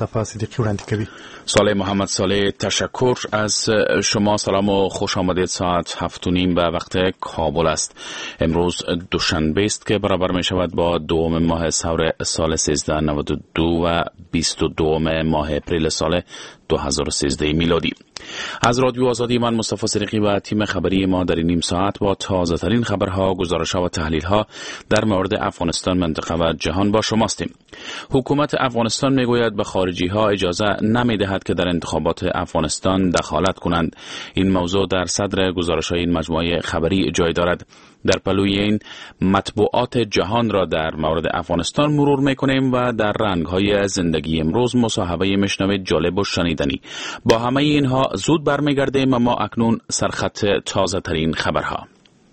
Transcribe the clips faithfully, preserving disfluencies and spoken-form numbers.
مصطفی صدیقی وړاندې کوي. صالح محمد صالح، تشکر از شما. سلام و خوش آمدید. ساعت هفت و نیم به وقت کابل است. امروز دوشنبه است که برابر می شود با دوم ماه سور سال سیزده نود و دو و بیست و دوم ماه اپریل سال دو هزار و سیزده میلادی. از رادیو آزادی من مصطفی صدیقی و تیم خبری ما در این نیم ساعت با تازه ترین خبرها، گزارش‌ها و تحلیل‌ها در مورد افغانستان، منطقه و جهان با شماستیم. حکومت افغانستان میگوید به خارجی‌ها اجازه نمی‌دهد که در انتخابات افغانستان دخالت کنند. این موضوع در صدر گزارش‌های این مجموعه خبری جای دارد. در پلوی این مطبوعات جهان را در مورد افغانستان مرور میکنیم و در رنگ‌های زندگی امروز مصاحبه میشنوید جالب و شنیدنی. با همه اینها زود برمیگردیم، اما اکنون سرخط تازه ترین خبرها.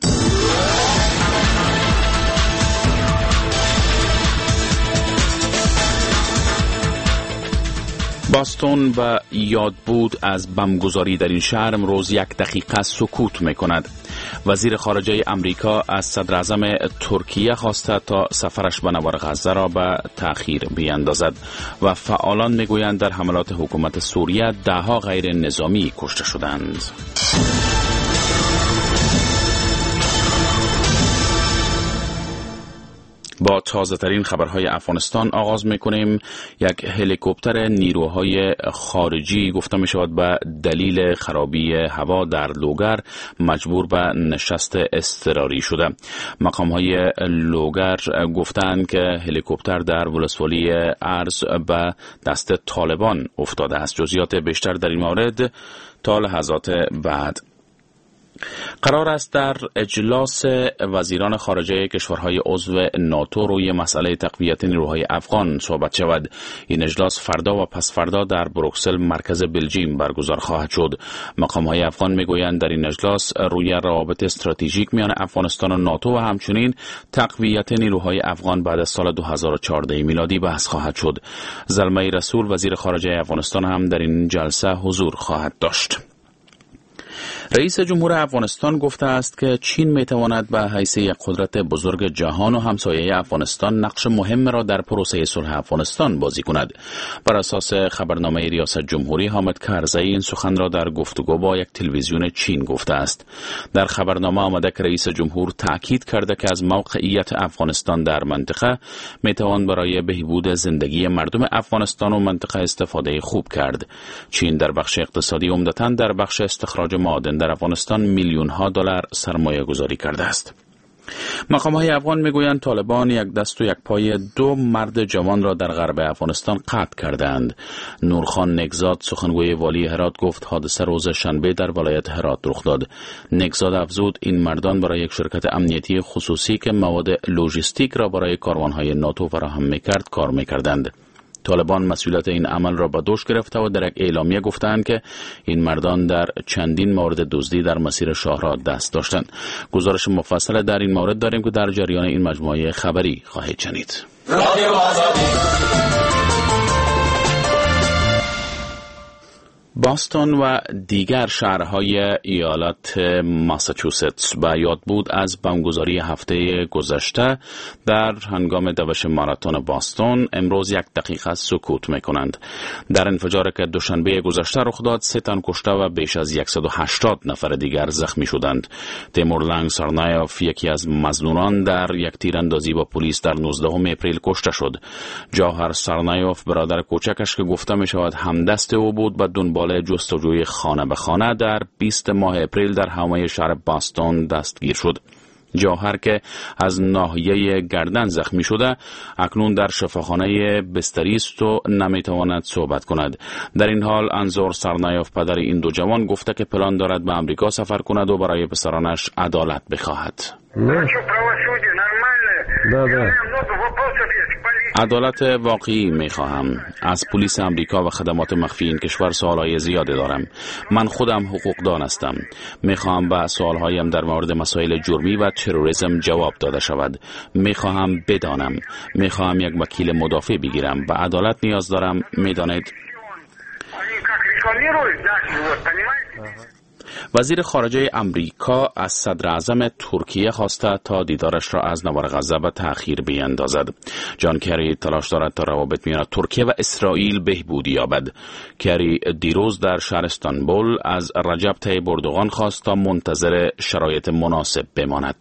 باستون و یاد بود از بمبگذاری در این شهر امروز یک دقیقه سکوت میکند. وزیر خارجه امریکا از صدر اعظم ترکیه خواسته تا سفرش به نوار غزه را به تأخیر بیاندازد و فعالان میگویند در حملات حکومت سوریه دهها غیر نظامی کشته شدند. با تازه ترین خبرهای افغانستان آغاز میکنیم. یک هلیکوپتر نیروهای خارجی گفته می شود به دلیل خرابی هوا در لوگر مجبور به نشست اضطراری شده. مقام های لوگر گفتند که هلیکوپتر در ولسوالی ارز به دست طالبان افتاده است. جزئیات بیشتر در این مورد تا لحظات بعد. قرار است در اجلاس وزیران خارجه کشورهای عضو ناتو روی مسئله تقویت نیروهای افغان صحبت شود. این اجلاس فردا و پس فردا در بروکسل مرکز بلژیم برگزار خواهد شد. مقام‌های افغان میگویند در این اجلاس روی روابط استراتژیک میان افغانستان و ناتو و همچنین تقویت نیروهای افغان بعد از سال دو هزار و چهارده میلادی بحث خواهد شد. زلمه رسول وزیر خارجه افغانستان هم در این جلسه حضور خواهد داشت. رئیس جمهور افغانستان گفته است که چین میتواند به حیث یک قدرت بزرگ جهان و همسایه افغانستان نقش مهم را در پروسه صلح افغانستان بازی کند. بر اساس خبرنامه ریاست جمهوری، حامد کرزی این سخن را در گفتگو با یک تلویزیون چین گفته است. در خبرنامه آمده که رئیس جمهور تاکید کرده که از موقعیت افغانستان در منطقه میتوان برای بهبود زندگی مردم افغانستان و منطقه استفاده خوب کرد. چین در بخش اقتصادی عمدتاً در بخش استخراج معادن در افغانستان میلیون ها دلار سرمایه گذاری کرده است. مقام های افغان میگویند طالبان یک دست و یک پای دو مرد جوان را در غرب افغانستان قتل کردند. نورخان نگزاد سخنگوی والی هرات گفت حادثه روز شنبه در ولایت هرات رخ داد. نگزاد افزود این مردان برای یک شرکت امنیتی خصوصی که مواد لوجستیک را برای کاروانهای ناتو فراهم میکرد کار میکردند. طالبان مسئولیت این عمل را به دوش گرفته و در یک اعلامیه گفتند که این مردان در چندین مورد دزدی در مسیر شاهراه دست داشتند. گزارش مفصل در این مورد داریم که در جریان این مجموعه خبری خواهید شنید. باستون و دیگر شهرهای ایالت ماساچوستس به یاد بود از بمبگذاری هفته گذشته در هنگام دوش ماراتون باستون امروز یک دقیقه سکوت میکنند. در انفجاری که دوشنبه گذشته رخ داد، سه تن کشته و بیش از صد و هشتاد نفر دیگر زخمی شدند. تیمور لنگ سارنایوف، یکی از مظنونان، در یک تیراندازی با پلیس در نوزدهم اپریل کشته شد. جوهر سارنایوف، برادر کوچکش که گفته می شود همدست او بود، به دنبال جستجوی خانه به خانه در بیست ماه اپریل در حومه شهر باستون دستگیر شد. جوهر که از ناحیه گردن زخمی شده اکنون در شفاخانه بستری است و نمیتواند صحبت کند. در این حال انزور سارنایوف، پدر این دو جوان، گفته که پلان دارد به امریکا سفر کند و برای پسرانش عدالت بخواهد. عدالت واقعی میخواهم. از پلیس امریکا و خدمات مخفی این کشور سوالهای زیاده دارم. من خودم حقوقدان هستم. میخواهم به سوالهایم در مورد مسائل جرمی و تروریسم جواب داده شود. میخواهم بدانم. میخواهم یک وکیل مدافع بگیرم. به عدالت نیاز دارم. میدانید وزیر خارجه امریکا از صدر اعظم ترکیه خواسته تا دیدارش را از نوار غزه به تأخیر بیندازد. جان کری تلاش دارد تا روابط میان ترکیه و اسرائیل بهبودی یابد. کری دیروز در شهر استانبول از رجب طیب اردوغان خواست تا منتظر شرایط مناسب بماند.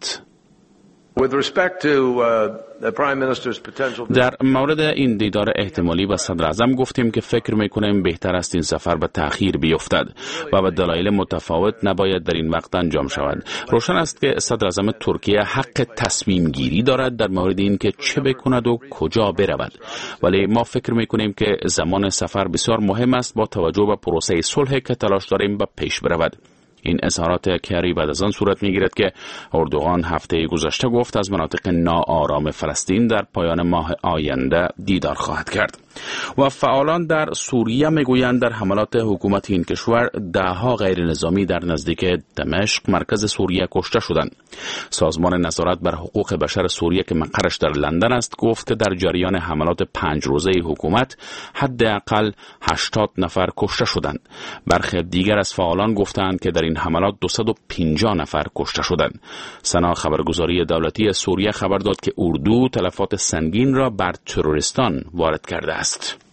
در مورد این دیدار احتمالی با صدر اعظم گفتیم که فکر میکنیم بهتر است این سفر به تأخیر بیفتد و به دلایل متفاوت نباید در این وقت انجام شود. روشن است که صدر اعظم ترکیه حق تصمیم گیری دارد در مورد این که چه بکند و کجا برود، ولی ما فکر میکنیم که زمان سفر بسیار مهم است با توجه به پروسه صلح که تلاش داریم به پیش برود. این اظهارات کری بعد از آن صورت میگیرد که اردوغان هفته گذشته گفت از مناطق ناآرام فلسطین در پایان ماه آینده دیدار خواهد کرد. و فعالان در سوریه میگویند در حملات حکومت این کشور دهها غیر نظامی در نزدیک دمشق مرکز سوریه کشته شدند. سازمان نظارت بر حقوق بشر سوریه که مقرش در لندن است گفت که در جریان حملات پنج روزه حکومت حداقل هشتاد نفر کشته شدند. برخی دیگر از فعالان گفتند که در این حملات دویست و پنجاه نفر کشته شدند. سنا خبرگزاری دولتی سوریه خبر داد که اردو تلفات سنگین را بر تروریستان وارد کرده است.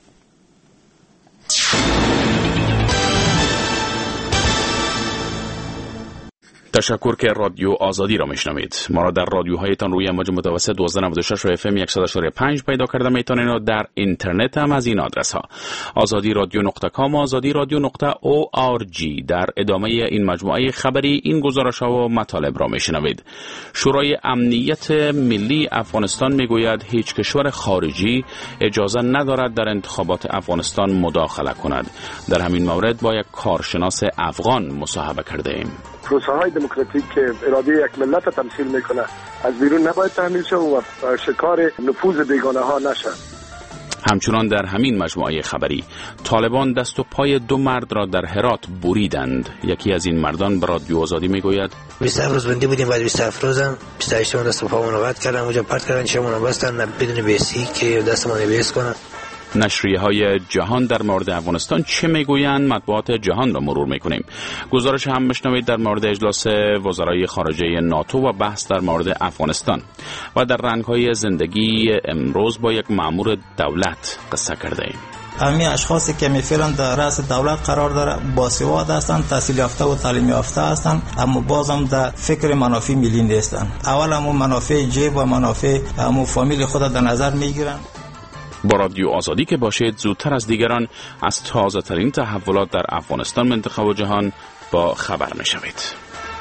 تشکر که رادیو آزادی را میشنوید. ما را در رادیوهایتان روی امواج متوسط دویست و نود و شش و اف ام صد و پنج پیدا کرده میتونید و در اینترنت هم از این آدرس ها آزادی رادیو نقطه کام و آزادی رادیو نقطه او آر جی. در ادامه این مجموعه خبری این گزارش ها و مطالب را میشنوید. شورای امنیت ملی افغانستان میگوید هیچ کشور خارجی اجازه ندارد در انتخابات افغانستان مداخله کند. در همین مورد با یک کارشناس افغان مصاحبه کرده ایم. پروسه های دموکراتیک که اراده یک ملت تمثیل میکنه از بیرون نباید تحمیل شد و شکار نفوذ بیگانه ها نشد. همچنان در همین مجموعه خبری طالبان دست و پای دو مرد را در هرات بریدند. یکی از این مردان به رادیو آزادی میگوید بیست روز بندی بودیم، بعد بیست روزم بیست و هشت دست و پامون قطع کردن، اونجا پرت کردن، شمون بستن بدون بیسی که دستمون بیس کنن. نشریه های جهان در مورد افغانستان چه میگویند؟ مطبوعات جهان را مرور میکنیم. گزارش هم بشنوید در مورد اجلاس وزرای خارجه ناتو و بحث در مورد افغانستان. و در رنگ‌های زندگی امروز با یک مأمور دولت قصه کرده ایم. همه اشخاصی که میفعلا در رأس دولت قرار داره باسواد هستند، تحصیل یافته و تعلیم یافته هستند، اما بازم در فکر منافع ملی نیستند. اول همو منافع جیب و منافع همو فامیل خود در نظر میگیرند. با رادیو آزادی که باشید زودتر از دیگران از تازه ترین تحولات در افغانستان، منطقه و جهان با خبر میشوید.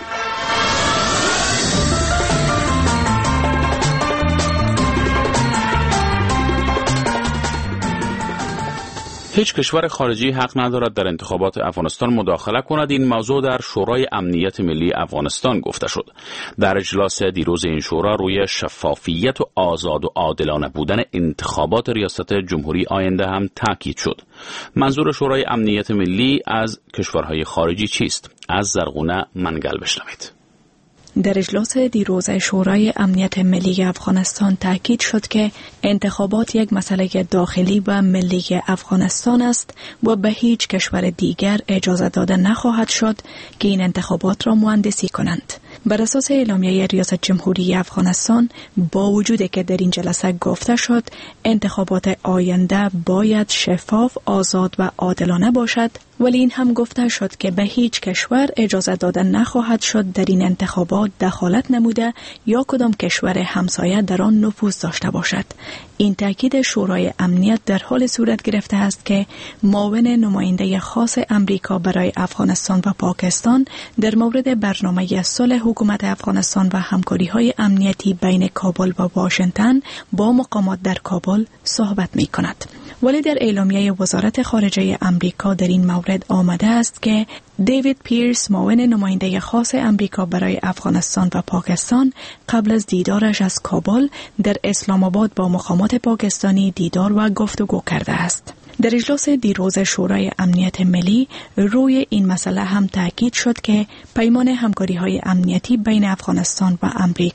هیچ کشور خارجی حق ندارد در انتخابات افغانستان مداخله کند. این موضوع در شورای امنیت ملی افغانستان گفته شد. در اجلاس دیروز این شورا روی شفافیت و آزاد و عادلانه بودن انتخابات ریاست جمهوری آینده هم تاکید شد. منظور شورای امنیت ملی از کشورهای خارجی چیست؟ از زرغونه منگل بشنوید. در اجلاس دیروز شورای امنیت ملی افغانستان تاکید شد که انتخابات یک مسئله داخلی و ملی افغانستان است و به هیچ کشور دیگر اجازه داده نخواهد شد که این انتخابات را مهندسی کنند. بر اساس اعلامیه ریاست جمهوری افغانستان، با وجود که در این جلسه گفته شد انتخابات آینده باید شفاف، آزاد و عادلانه باشد، ولی این هم گفته شد که به هیچ کشور اجازه داده نخواهد شد در این انتخابات دخالت نموده یا کدام کشور همسایه در آن نفوذ داشته باشد. این تاکید شورای امنیت در حال صورت گرفته است که معاون نماینده خاص امریکا برای افغانستان و پاکستان در مورد برنامه صلح حکومت افغانستان و همکاری‌های امنیتی بین کابل و واشنگتن با مقامات در کابل صحبت می‌کند. ولی در اعلامیه وزارت خارجه امریکا در این مورد آمده است که دیوید پیرس، معاون نماینده خاص امریکا برای افغانستان و پاکستان، قبل از دیدارش از کابل در اسلام آباد با مقامات پاکستانی دیدار و گفتگو کرده است. در اجلاس دیروز شورای امنیت ملی روی این مسئله هم تاکید شد که پیمان همکاری‌های امنیتی بین افغانستان و امریکا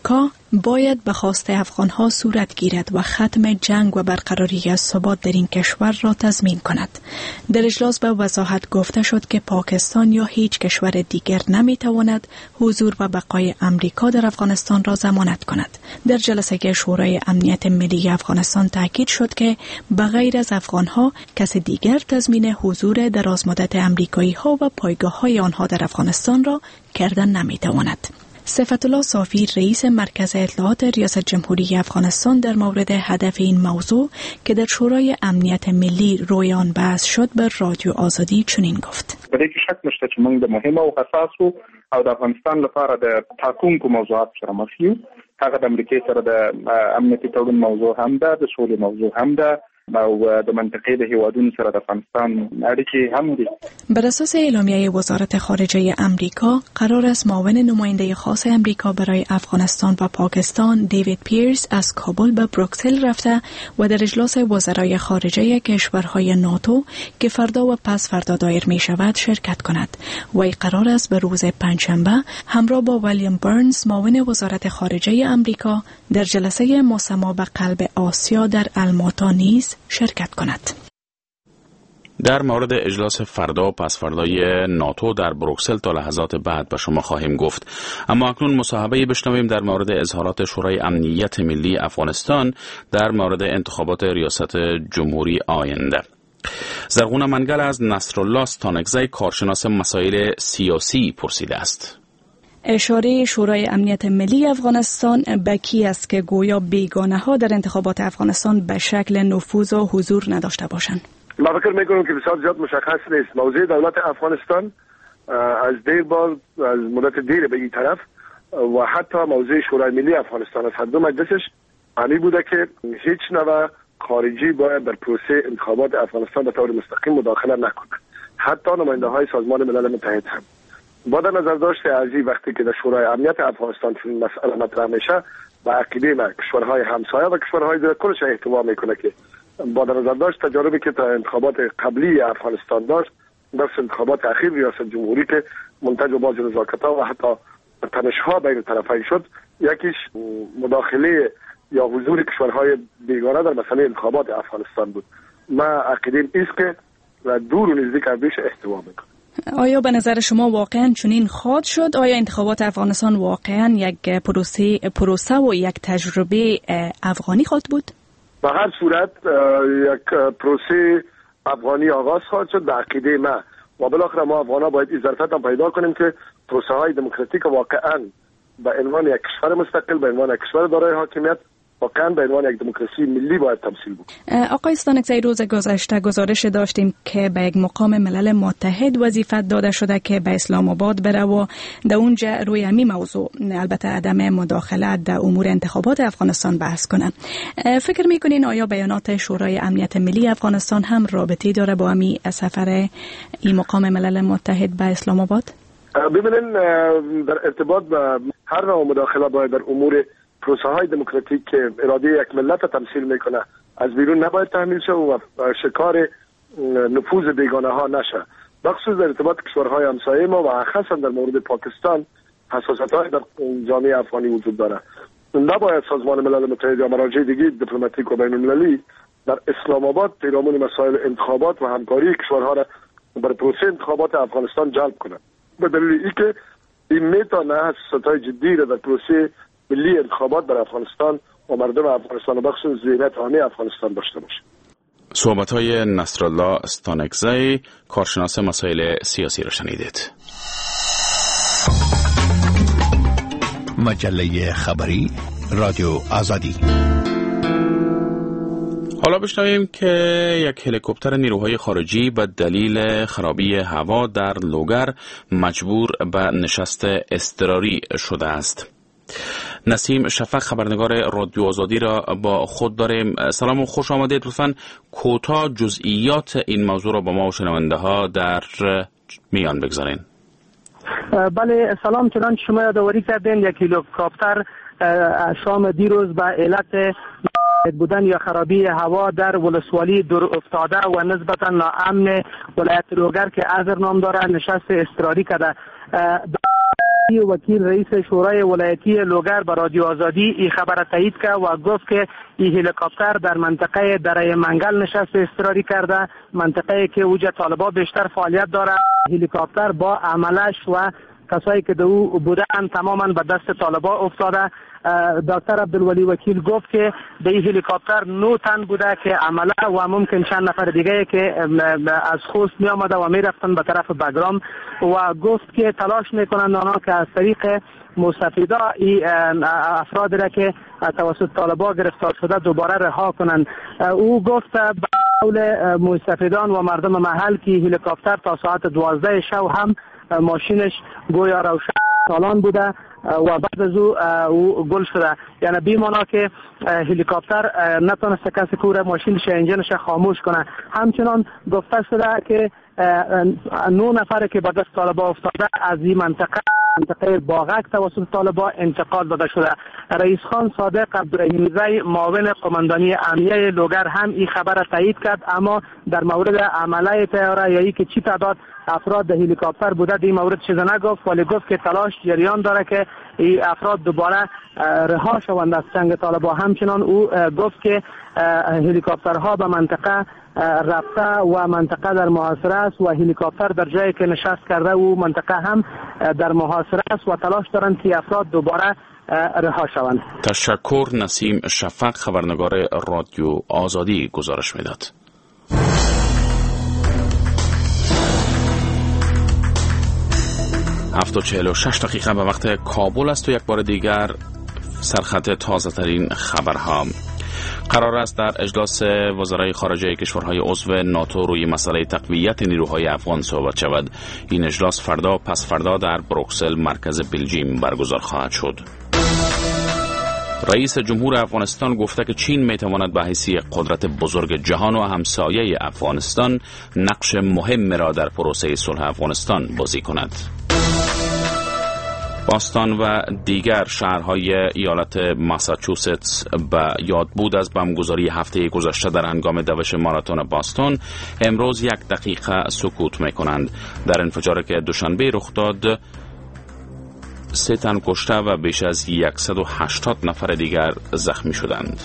باید به خواست افغانها صورت گیرد و ختم جنگ و برقراری ثبات در این کشور را تضمین کند. در اجلاس به وضاحت گفته شد که پاکستان یا هیچ کشور دیگر نمیتواند حضور و بقای امریکا در افغانستان را ضمانت کند. در جلسه شورای امنیت ملی افغانستان تاکید شد که بغیر از افغانها کس دیگر تضمین حضور درازمدت امریکایی ها و پایگاه های آنها در افغانستان را کردن نمیتواند. صفت الله صافی رئیس مرکز اطلاعات ریاست جمهوری افغانستان در مورد هدف این موضوع که در شورای امنیت ملی روی آن بحث شد به رادیو آزادی چنین گفت: په دې کې شک نشته چې موږ د مهمه او حساسو او د افغانستان لپاره د ټاکونکو موضوعات سره مخ یو. هغه د امریکای سره د امنیتي تړون موضوع هم ده، د سولې موضوع هم ده او د منطقې د هیوادونو سره د افغانستان اړیکې هم دي. بر اساس اعلامیه وزارت خارجه امریکا، قرار است معاون نماینده خاص امریکا برای افغانستان و پاکستان دیوید پیرس از کابل به بروکسل رفته و در اجلاس وزرای خارجه کشورهای ناتو که فردا و پس فردا دایر می شود شرکت کند. وی قرار است به روز پنجشنبه همراه با ویلیام برنز معاون وزارت خارجه امریکا در جلسه مسما به قلب آسیا در الماتا نیز شرکت کند. در مورد اجلاس فردا و پس فردای ناتو در بروکسل تا لحظات بعد به شما خواهیم گفت، اما اکنون مصاحبه بشنویم در مورد اظهارات شورای امنیت ملی افغانستان در مورد انتخابات ریاست جمهوری آینده. زرغون منگل از نصرالله استانکزی کارشناس مسائل سیاسی پرسیده است. اشاره شورای امنیت ملی افغانستان به کی است که گویا بیگانه ها در انتخابات افغانستان به شکل نفوذ و حضور نداشته باشند؟ من فکر میکنم که بسیار زیاد مشخص نیست. موضع دولت افغانستان از دیر بار از مدت دیر به این طرف و حتی موضع شورای ملی افغانستان از هر دو مجلسش همین بوده که هیچ نوع خارجی باید در پروسه انتخابات افغانستان به طور مستقیم مداخله نکنه. حتی نماینده های سازمان ملل متحد هم با در نظر داشته از این وقتی که در شورای امنیت افغانستان چون مسئله مطرح میشه با عقیده ما کشورهای همسایه و کشورهای دیگر کلش احتوا میکنه که با در نظر داشت تجاربی که تا انتخابات قبلی افغانستان داشت در انتخابات اخیر ریاست جمهوری که منتج و باز نزاکت‌ها و حتی تنش‌ها بین طرفین شد، یکیش مداخله یا حضور کشورهای بیگانه در مسئله انتخابات افغانستان بود. ما عقیده است که دور و نزدیک از بیش احتوا میکنه. آیا به نظر شما واقعا چنین خواهد شد؟ آیا انتخابات افغانستان واقعا یک پروسه پروسه و یک تجربه افغانی خواهد بود؟ به هر صورت یک پروسه افغانی آغاز خواهد شد به عقیده ما و بالاخره ما افغان‌ها باید این ظرفیت هم پیدا کنیم که پروسه های دموکراتیک واقعا به عنوان یک کشور مستقل، به عنوان یک کشور دارای حاکمیت واقعا به عنوان یک دموکراسی ملی باید تمثیل بود. آقای استانکزی، روز گذشته گزارش داشتیم که به یک مقام ملل متحد وظیفت داده شده که به اسلام آباد بره و در اونجا روی همین موضوع، البته عدم مداخلت در امور انتخابات افغانستان بحث کنن. فکر میکنین آیا بیانات شورای امنیت ملی افغانستان هم رابطی داره با همین سفر این مقام ملل متحد به اسلام آباد؟ ببینین در ارتباط با هر نوع مداخله باید در امور پروسه های دموکراتیک که اراده یک ملت تمثیل میکنه از بیرون نباید تحمیل شه و شکار نفوذ بیگانه ها نشه. بخصوص در ارتباط کشورهای همسایه ما و خاصا در مورد پاکستان حساسیت های در جامعه افغانی وجود داره. نباید سازمان ملل متحد یا مراجع دیگه دیپلماتیک و بین المللی در اسلام آباد پیرامون مسائل انتخابات و همکاری کشورها را بر پروسه انتخابات افغانستان جلب کنند. به دلیل اینکه این میتونه حساسیت‌های جدی را در پروسه ملی انتخابات در افغانستان و مردم افغانستان و بخصوص ذهنیت عامه افغانستان داشته باشه. صحبت‌های نصرالله استانکزی کارشناس مسائل سیاسی را شنیدید. مجله خبری رادیو آزادی. حالا بشنویم که یک هلیکوپتر نیروهای خارجی به دلیل خرابی هوا در لوگر مجبور به نشست اضطراری شده است. نسیم شفق خبرنگار رادیو آزادی را با خود داریم. سلام و خوش آمدید. لطفاً کوتاه جزئیات این موضوع را با ما و شنونده ها در میان بگذارین. بله سلام، چنانچه شما یادآوری کردین یک هلیکوپتر شام دیروز به علت بودن یا خرابی هوا در ولسوالی دور افتاده و نسبتا ناامن ولایت لوگر که ازر نام داره نشست اضطراری کرده. وکیل رئیس شورای ولایتی لوگر به رادیو آزادی این خبر تایید کرد و گفت که این هلیکوپتر در منطقه دره منگل نشسته اضطراری کرده، منطقه که اوجا طالبان بیشتر فعالیت داره. هلیکوپتر با عملش و کسایی که دو بودن تماما به دست طالبان افتاده. دکتر عبدالولی وکیل گفت که به این هلیکوپتر نو تن بوده که عمله و ممکن چند نفر دیگه که از خوست می آمده و می رفتن به طرف بگرام و گفت که تلاش میکنند آنها که از طریق مستفیدا این افراد را که توسط طالبان گرفتار شده دوباره رها کنند. او گفت به قول مستفیدان و مردم محل که هلیکوپتر تا ساعت دوازده شب هم ماشینش گویا روشن سالان بوده و بعد از او, او گل شده، یعنی بیمانا که هلیکوپتر نتونسته کسی که ماشینش انجینش خاموش کنه. همچنان گفته شده که نو نفر که به دست طالبان افتاده از این منطقه منطقه باغک توسط طالبان انتقال داده شده. رئیس خان صادق عبدالرحیمیزی معاون قماندانی امنیه لوگر هم این خبر تایید کرد، اما در مورد عمله طیاره یا ای که چی تعداد افراد در هلیکوپتر بوده در این مورد چیز نگفت، ولی گفت که تلاش جریان داره که این افراد دوباره رها شوند از چنگ طالبان. همچنان او گفت که هلیکوپترها به منطقه رفته و منطقه در محاصره است و هلیکوپتر در جایی که نشست کرده و منطقه هم در محاصره است و تلاش دارند که افراد دوباره رها شوند. تشکر. نسیم شفق، خبرنگار رادیو آزادی، گزارش میداد. هفت و چهل و شش دقیقه به وقت کابل است و یک بار دیگر سرخط تازه ترین خبرها. قرار است در اجلاس وزرای خارجه کشورهای عضو ناتو روی مسئله تقویت نیروهای افغان صحبت شود. این اجلاس فردا و پس فردا در بروکسل مرکز بلژیم برگزار خواهد شد. رئیس جمهور افغانستان گفته که چین میتواند به حیث قدرت بزرگ جهان و همسایه افغانستان نقش مهم را در پروسه صلح افغانستان بازی کند. باستان و دیگر شهرهای ایالت ماساچوستس به یاد بود از بمبگذاری هفته گذشته در هنگام دوش ماراتون باستون امروز یک دقیقه سکوت میکنند. در انفجاری که دوشنبه رخ داد سه تن کشته و بیش از صد و هشتاد نفر دیگر زخمی شدند.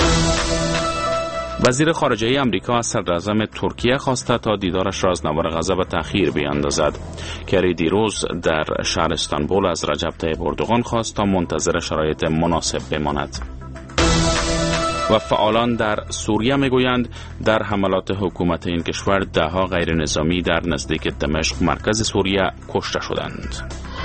وزیر خارجه امریکا از صدراعظم ترکیه خواسته تا دیدارش را از نوار غضب تأخیر بیاندازد. کری دیروز در شهر استانبول از رجب طیب اردوغان خواست تا منتظر شرایط مناسب بماند. و فعالان در سوریه میگویند در حملات حکومت این کشور دهها غیر نظامی در نزدیک دمشق مرکز سوریه کشته شدند.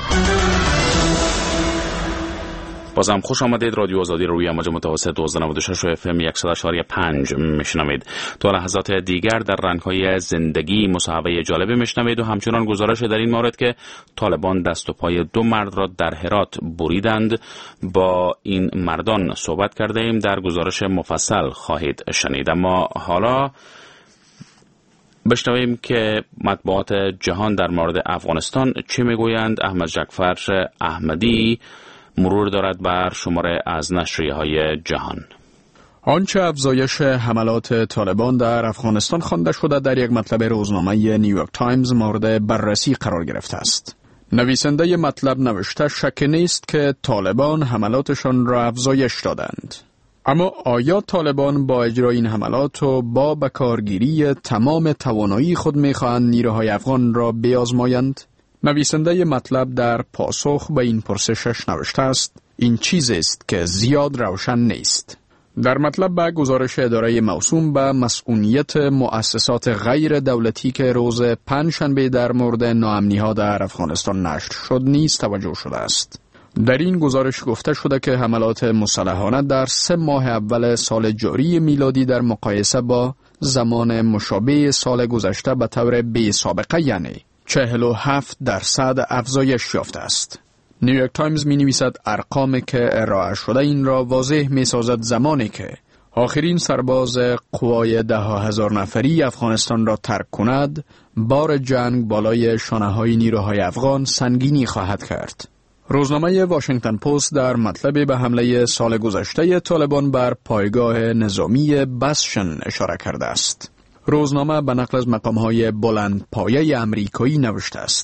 بازم خوش آمدید. رادیو آزادی روی امواج متوسط دویست و نود و شش و اف ام صد و شش و پنج میشنوید. تا لحظات دیگر در رنگ‌های زندگی مصاحبه جالبی میشنوید و همچنان گزارش در این مورد که طالبان دست و پای دو مرد را در هرات بریدند. با این مردان صحبت کرده ایم، در گزارش مفصل خواهید شنید. اما حالا بشنویم که مطبوعات جهان در مورد افغانستان چه میگویند. احمد جعفر احمدی مرور دارد بر شماره از نشریه‌های جهان. آنچه افزایش حملات طالبان در افغانستان خوانده شده در یک مطلب روزنامه نیویورک تایمز مورد بررسی قرار گرفته است. نویسنده مطلب نوشته شک نیست که طالبان حملاتشان را افزایش دادند. اما آیا طالبان با اجرای این حملات و با بکارگیری تمام توانایی خود می‌خواهند نیروهای افغان را بیازمایند؟ نویسنده مطلب در پاسخ به این پرسشش نوشته است: این چیزی است که زیاد روشن نیست. در مطلب به گزارش اداره موسوم به مسئولیت مؤسسات غیر دولتی که روز پنجشنبه در مورد ناامنی‌ها در افغانستان نشر شد نیز توجه شده است. در این گزارش گفته شده که حملات مسلحانه در سه ماه اول سال جاری میلادی در مقایسه با زمان مشابه سال گذشته به طور بی سابقه یعنی چهل و هفت درصد افزایش یافته است. نیویورک تایمز می نویسد ارقامی که ارائه شده این را واضح می سازد زمانی که آخرین سرباز قوای ده هزار نفری افغانستان را ترک کند، بار جنگ بالای شانه های نیروهای افغان سنگینی خواهد کرد. روزنامه واشنگتن پست در مطلب به حمله سال گذشته طالبان بر پایگاه نظامی بسشن اشاره کرده است. روزنامه به نقل از مقام‌های بلند پایه امریکایی نوشته است: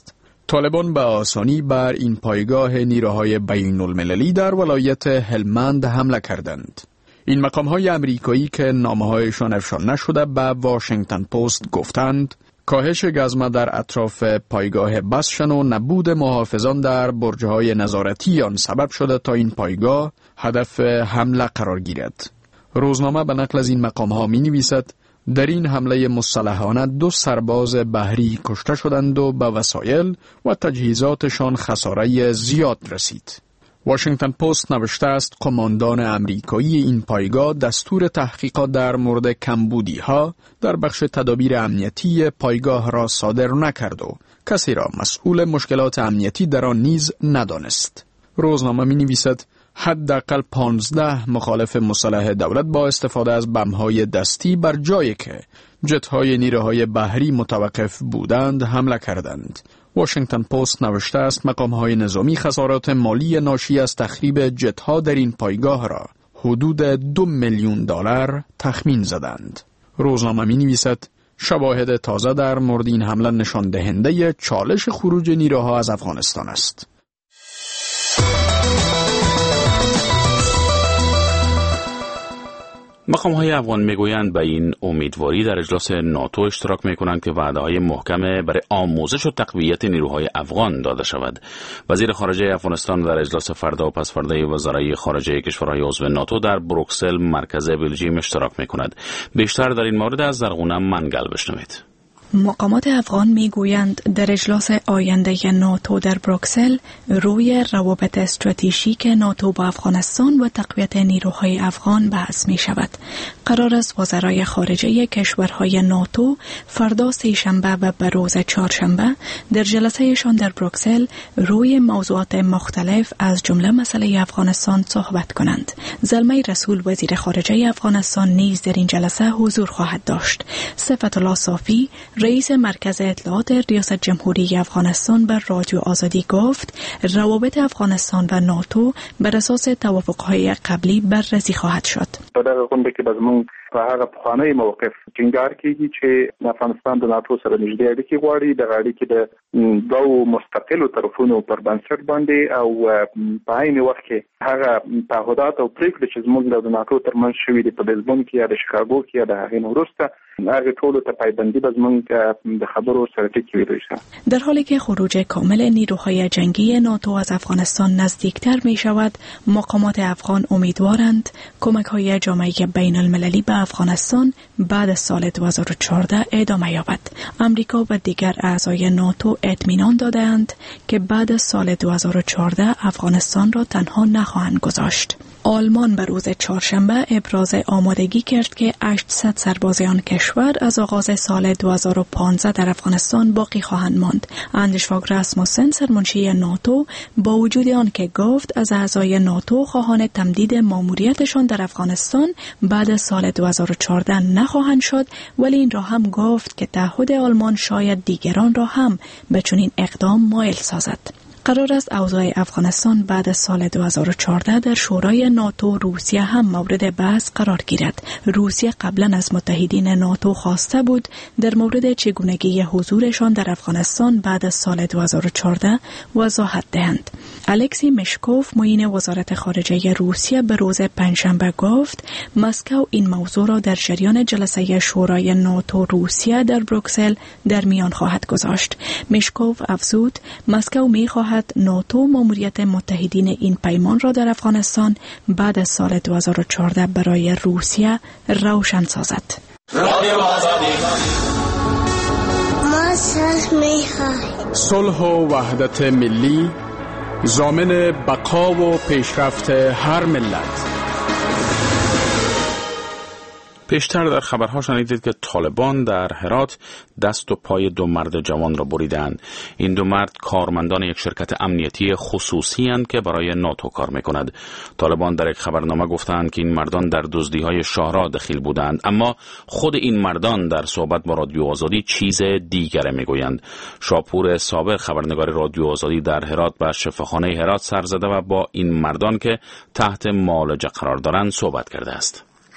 طالبان به آسانی بر این پایگاه نیروهای بین المللی در ولایت هلمند حمله کردند. این مقام‌های امریکایی که نامه‌هایشان افشا نشده به واشنگتن پست گفتند کاهش گزمه در اطراف پایگاه بسشن و نبود محافظان در برج‌های نظارتی آن سبب شده تا این پایگاه هدف حمله قرار گیرد. روزنامه به نقل از این مقام‌ها می‌نویسد در این حمله مسلحانه دو سرباز بحری کشته شدند و به وسایل و تجهیزاتشان خساره زیاد رسید. واشنگتن پست نوشته است قماندان امریکایی این پایگاه دستور تحقیقات در مورد کمبودی ها در بخش تدابیر امنیتی پایگاه را صادر نکرد و کسی را مسئول مشکلات امنیتی در آن نیز ندانست. روزنامه می نویسد حداقل پانزده مخالف مسلح دولت با استفاده از بم‌های دستی بر جایی که جت‌های نیروهای بحری متوقف بودند حمله کردند. واشنگتن پست نوشته است مقام‌های نظامی خسارات مالی ناشی از تخریب جت‌ها در این پایگاه را حدود دو میلیون دلار تخمین زدند. روزنامه می‌نویسد شواهد تازه در مورد این حمله نشان دهنده چالش خروج نیروها از افغانستان است. مقام‌های افغان میگویند به این امیدواری در اجلاس ناتو اشتراک میکنند که وعده‌های محکم برای آموزش و تقویت نیروهای افغان داده شود. وزیر خارجه افغانستان در اجلاس فردا و پس فردا وزرای خارجه کشورهای عضو ناتو در بروکسل مرکز بلژیم اشتراک میکند. بیشتر در این مورد از زرغونه منگل بشنوید. مقامات افغان میگویند در اجلاس آینده ناتو در بروکسل روی روابط استراتژیک ناتو با افغانستان و تقویت نیروهای افغان بحث می شود. قرار است وزرای خارجه کشورهای ناتو فردا سه‌شنبه و به روز چهارشنبه در جلسهشان در بروکسل روی موضوعات مختلف از جمله مسئله افغانستان صحبت کنند. زلمه رسول وزیر خارجه افغانستان نیز در این جلسه حضور خواهد داشت. صفت الله صافی رئیس مرکز اطلاعات ریاست جمهوری افغانستان بر رادیو آزادی گفت روابط افغانستان و ناتو بر اساس توافق‌های قبلی بررسی خواهد شد. په دغه غونډه کې به زموږ په هغه پخوانی موقف ټینګار کیږي چې افغانستان د ناتو سره نږدې اړیکې غواړي. د اړیکې د دوو مستقلو طرفونو پر بنسټ باندې او په عین وخت کې هغه تعهدات او پریکړې چې زموږ د ناتو ترمنځ شوي دي په لیزبون کې یا د شیکاګو کې یا د هغې نه وروسته هغه ټولو ته پایبندي به زموږ د خبرو سره ټکي ویلوي. در حالی که خروج کامل نیروهای جنگی ناتو از افغانستان نزدیکتر می شود، مقامات افغان امیدوارند کمک‌های جامعه بین المللی به افغانستان بعد از سال دو هزار و چهارده ادامه یابد. امریکا و دیگر اعضای ناتو اطمینان دادند که بعد از سال دو هزار و چهارده افغانستان را تنها نخواهند گذاشت. آلمان به روز چهارشنبه ابراز آمادگی کرد که هشتصد سرباز آن کشور از آغاز سال دو هزار و پانزده در افغانستان باقی خواهند ماند. اندرس فاگ راسموسن سرمنشی ناتو با وجود آن که گفت از اعضای ناتو خواهان تمدید ماموریتشان در افغانستان بعد از سال دو هزار و چهارده نخواهند شد، ولی این را هم گفت که تعهد آلمان شاید دیگران را هم به چنین اقدام مایل سازد. قرار است اوضاع افغانستان بعد از سال دو هزار و چهارده در شورای ناتو روسیه هم مورد بحث قرار گیرد. روسیه قبلا از متحدین ناتو خواسته بود در مورد چگونگی حضورشان در افغانستان بعد از سال دو هزار و چهارده وضاحت دهند. الکسی مشکوف معین وزارت خارجه روسیه به روز پنجشنبه گفت مسکو این موضوع را در جریان جلسه شورای ناتو روسیه در بروکسل در میان خواهد گذاشت. مشکوف افزود مسکو می‌خواهد ناتو ماموریت متحدین این پیمان را در افغانستان بعد از سال دو هزار و چهارده برای روسیه روشن سازد. صلح و وحدت ملی ضامن بقا و پیشرفت هر ملت. پیشتر در خبرها شنیدید که طالبان در هرات دست و پای دو مرد جوان را بریدند. این دو مرد کارمندان یک شرکت امنیتی خصوصی اند که برای ناتو کار میکند. طالبان در یک خبرنامه گفتند که این مردان در دزدی‌های شهرها دخیل بودند، اما خود این مردان در صحبت با رادیو آزادی چیز دیگره میگویند. شاپور صابر خبرنگار رادیو آزادی در هرات به شفاخانه هرات سر زده و با این مردان که تحت معالجه قرار دارند صحبت کرده است.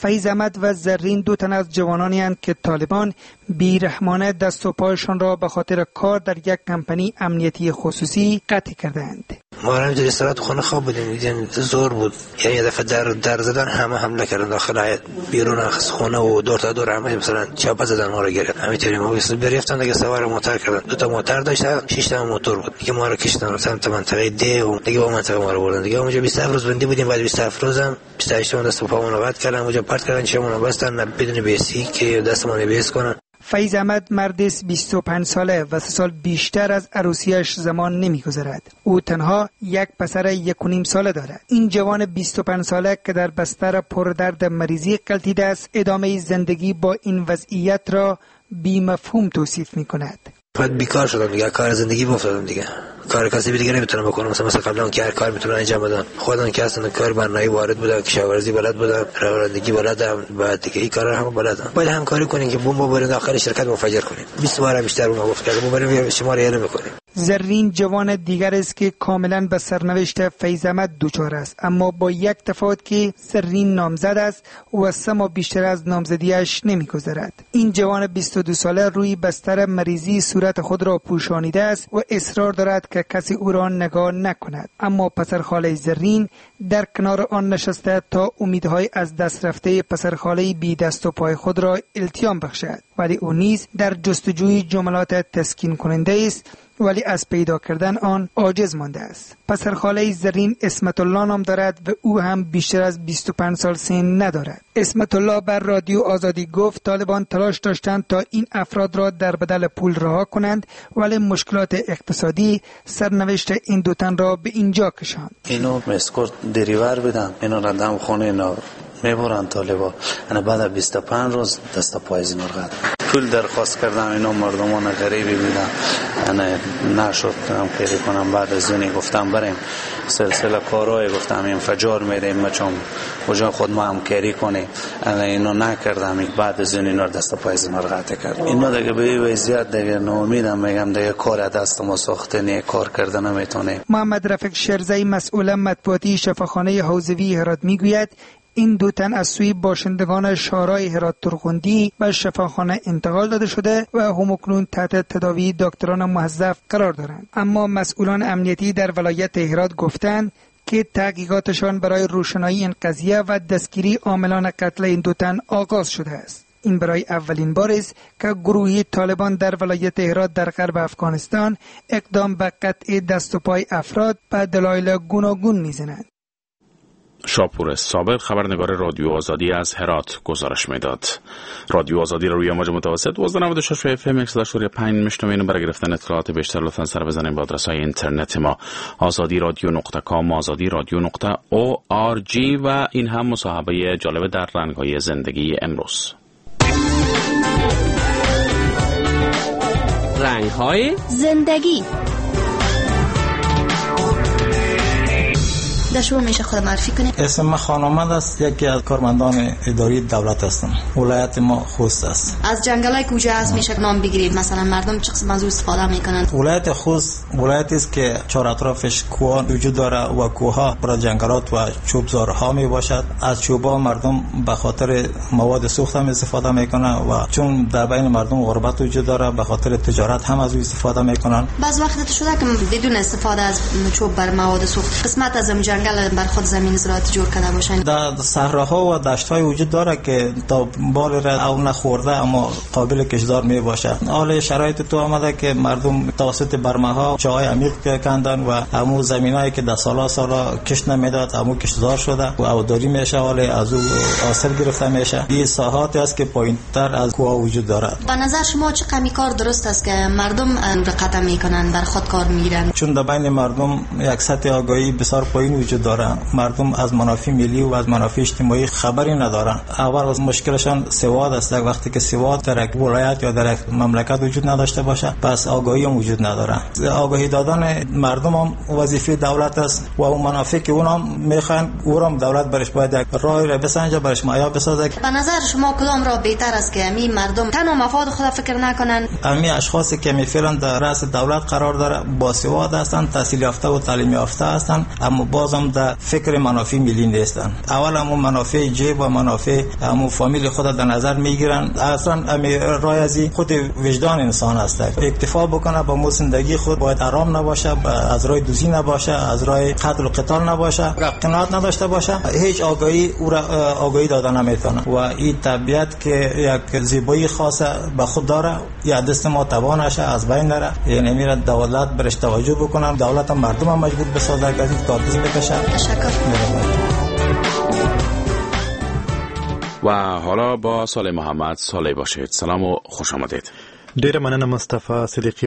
فیض احمد و زرین دو تن از جوانانی اند که طالبان بیرحمانه دست و پایشان را به خاطر کار در یک کمپانی امنیتی خصوصی قطع کردند. ما هم در استراحت خانه خواب بودیم، دیدیم زور بود، یعنی یه دفعه در در زدن، همه حمله کردن داخل حیاط، بیرون از خونه و دور تا دور همه مثلا چاپ زدن، ما رو گرفت. همینطوری ما واسه بریفتن دیگه، سوار موتور کردن، دو تا موتور داشتن، شش تا موتور بود دیگه، ما رو کشیدن سمت منطقه دی و دیگه با منطقه ما رو بردن دیگه. اونجا بیست و هفت روز بندی بودیم، بعد بیست و هفت روزم بیست و هشت دست و پامون رو قطع کردن، اونجا پرت کردن، چمون بستن بدون بیسی که دستمون بیس کنن. فیض احمد مرد است بیست و پنج ساله و سه سال بیشتر از عروسیش زمان نمی‌گذرد. او تنها یک پسر یک و نیم ساله دارد. این جوان بیست و پنج ساله که در بستر پردرد مریضی غلطیده است، ادامه زندگی با این وضعیت را بی‌مفهوم توصیف می‌کند. بعد بیکار شدم دیگه، کار زندگی افتادم دیگه، کار کسی دیگه نمیتونم بکنم، مثلا مثلا قبلا که هر کار میتونم انجام بدم، خودم که اصلا کار برنامه‌ای وارد بودم، کشاورزی بلد بودم، رانندگی بلدم، بعد دیگه این کارا هم بلدم. باید همکاری کنیم که بمب ببریم داخل شرکت منفجر کنیم. بیست بار بیشتر اون گفت که ببریم شما رو یه نمی‌کنیم. زرین جوان دیگر است که کاملا به سرنوشت فیض احمد دچار است، اما با یک تفاوت که زرین نامزد است و سه ماه بیشتر از نامزدیش نمی‌گذرد. این جوان بیست و دو ساله روی بستر مریضی صورت خود را پوشانیده است و اصرار دارد که کسی او را نگاه نکند، اما پسرخاله زرین در کنار آن نشسته تا امیدهای از دست رفته پسرخاله بی دست و پای خود را التیام بخشد، ولی او نیز در جستجوی جملات تسکین کننده است، ولی از پیدا کردن آن عاجز مانده است. پسرخاله زرین اسمت الله نام دارد و او هم بیشتر از بیست و پنج سال سن ندارد. اسمت الله بر رادیو آزادی گفت طالبان تلاش داشتند تا این افراد را در بدل پول رها کنند، ولی مشکلات اقتصادی سرنوشت این دو تن را به اینجا کشاند. اینو مسکورت دریور بدن، اینو را دم خونه اینا میبرن طالبا، انا بعد بیست و پنج روز دست پای زینور قد پول درخواست کردم، اینا مردمان غریبی بیدن، انا نشد هم پیری کنم. بعد از اونی گفتم بریم سلسله کارهای، گفتم انفجار میریم ما چون کجا خود ما هم کاری کنیم، انا اینو نکردم. بعد از اون اینا دست پای زینور قطع کرد. اینا دیگه به وضعیت دیگه ناامیدم، میگم دیگه کار دست ما ساخته نه، کار کردن نمیتونه. محمد رفیق شرزی مسئول مطبوعاتی شفاخانه حوزوی هرات میگوید این دو تن از سوی باشندگان شارع هرات ترخوندی و شفاخانه انتقال داده شده و همکنون تحت تداوی دکتران موظف قرار دارند، اما مسئولان امنیتی در ولایت هرات گفتند که تحقیقاتشان برای روشنایی این قضیه و دستگیری عاملان قتل این دو تن آغاز شده است. این برای اولین بار است که گروهی طالبان در ولایت هرات در غرب افغانستان اقدام به قطع دست و پای افراد به دلایل گوناگون می‌زنند. شاپور صابر خبرنگار رادیو آزادی از هرات گزارش میداد. رادیو آزادی را روی موج متوسط دوازده نود و شش اف ام صد و پنج میشنوین. برای گرفتن اطلاعات بیشتر لطفا سر بزنید به آدرس‌های اینترنت ما آزادی رادیو نقطه کام، آزادی رادیو نقطه او آر جی و این هم مصاحبه جالب در رنگ‌های زندگی امروز. رنگ‌های زندگی. در شما میشه خود معرفی کنید؟ اسم من خانمد است، یکی از کارمندان اداری دولت هستم. ولایت ما خوست است. از جنگلای کجا است میشه نام بگیرید؟ مثلا مردم چه قسم از او استفاده میکنند؟ ولایت خوست ولایتی است که چهار اطرافش کوه وجود داره و کوهها پر جنگلات و چوبزارها می باشد. از چوبا مردم به خاطر مواد سوخت هم استفاده میکنن و چون در بین مردم غربت وجود داره به خاطر تجارت هم از او استفاده میکنن. بعض وقت شده که بدون استفاده از چوب بر مواد سوخت قسمت از جنگل بر خود زمین زراعتی جور کرده باشن. در صحراها و دشت‌های وجود داره که تا بال را او نخورده اما قابل کشدار می باشه. حال شرایط تو آمده که مردم توسط برمه‌ها چاهای عمیق کندن و همو زمینایی که در سالا سالا کش نمیداد همو کشدار شده و آبداری میشه، حالا از او حاصل گرفته میشه. این ساحاتی است که پایین‌تر از کوه وجود داره. به نظر شما چه کمی کار درست است که مردم رقت میکنن بر خود کار میگیرن؟ چون در بین مردم یک سطح آگاهی بسیار پایین وجود داره، مردم از منافع ملی و از منافع اجتماعی خبری ندارن. اول از مشکلشان سواد است. وقتی که سواد در یک ولایت یا در یک مملکت وجود نداشته باشه پس آگاهی هم وجود نداره. آگاهی دادن مردم هم وظیفه دولت است و اون منافع که اونها میخوان اونم دولت برش باید یک راه را بسنجه، برش معیا بسازه. به نظر شما کدام را بهتر است که همین مردم تنها مفاد خود فکر نکنن؟ همین اشخاصی که میفعلا در رأس دولت قرار داره با سواد هستند، تحصیل یافته و تعلیم یافته هستند، اما بازم هم در فکر منافع ملی نیستن. اول همون منافع جیب و منافع همون فامیل خود در نظر میگیرن. اصلا رای ازی خود وجدان انسان است. اکتفا بکنه با مو زندگی خود، باید آرام نباشه، از راه دوزی نباشه، از راه قتل و قتال نباشه، قناعت نداشته باشه، هیچ آگاهی او را آگاهی داده نمیتونه. و این طبیعت که یک زیبایی خاصه به خود داره، یا دست ما توانشه از بین نره. یعنی میره دولت برش توجه بکنه، دولت هم مردم هم مجبور بسازه که از این کارتون بکشه. و حالا با صالح محمد. صالح باشید. سلام و خوش آمدید. ډیره مننه مصطفی صدیقی